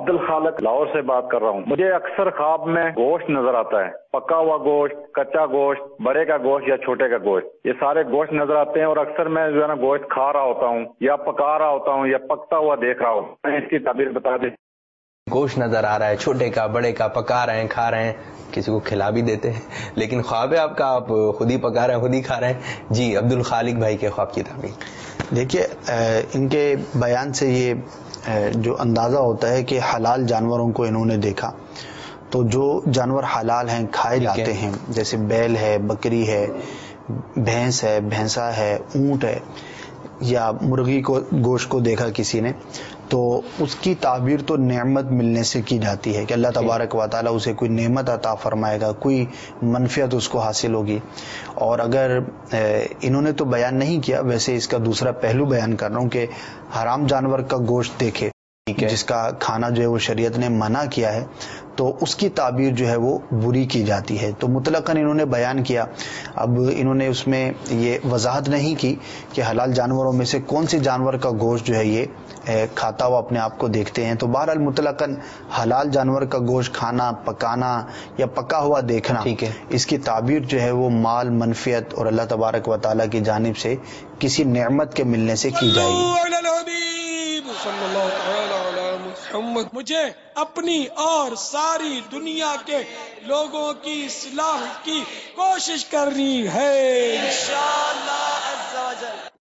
عبد الخالق لاہور سے بات کر رہا ہوں۔ مجھے اکثر خواب میں گوشت نظر آتا ہے، پکا ہوا گوشت، کچا گوشت، بڑے کا گوشت یا چھوٹے کا گوشت، یہ سارے گوشت نظر آتے ہیں، اور اکثر میں جو ہے نا گوشت کھا رہا ہوتا ہوں یا پکا رہا ہوتا ہوں یا پکتا ہوا دیکھ رہا ہوں۔ اس کی تعبیر بتا دیں۔ گوشت نظر آ رہا ہے، چھوٹے کا بڑے کا، پکا رہے ہیں، کھا رہے ہیں، کسی کو کھلا بھی دیتے ہیں، لیکن خواب ہے آپ کا، آپ خود ہی پکا رہے ہیں، خود ہی کھا رہے ہیں۔ جی عبد الخالق بھائی کے خواب کی تعبیر۔ دیکھیے ان کے بیان سے یہ جو اندازہ ہوتا ہے کہ حلال جانوروں کو انہوں نے دیکھا، تو جو جانور حلال ہیں، کھائے جاتے ہیں، جیسے بیل ہے، بکری ہے، بھینس ہے، بھینسا ہے، اونٹ ہے، یا مرغی کو گوشت کو دیکھا کسی نے، تو اس کی تعبیر تو نعمت ملنے سے کی جاتی ہے کہ اللہ تبارک و تعالیٰ اسے کوئی نعمت عطا فرمائے گا، کوئی منفعت اس کو حاصل ہوگی۔ اور اگر انہوں نے تو بیان نہیں کیا، ویسے اس کا دوسرا پہلو بیان کر رہا ہوں کہ حرام جانور کا گوشت دیکھے جس کا کھانا جو ہے وہ شریعت نے منع کیا ہے، تو اس کی تعبیر جو ہے وہ بری کی جاتی ہے۔ تو مطلقاً انہوں نے بیان کیا، اب انہوں نے اس میں یہ وضاحت نہیں کی کہ حلال جانوروں میں سے کون سے جانور کا گوشت جو ہے یہ کھاتا ہوا اپنے آپ کو دیکھتے ہیں۔ تو بہرحال مطلقاً حلال جانور کا گوشت کھانا، پکانا یا پکا ہوا دیکھنا، اس کی تعبیر جو ہے وہ مال، منفعت اور اللہ تبارک و تعالیٰ کی جانب سے کسی نعمت کے ملنے سے کی جائے گی۔ مجھے اپنی اور ساری دنیا کے لوگوں کی اصلاح کی کوشش کرنی ہے انشاءاللہ عز و جل۔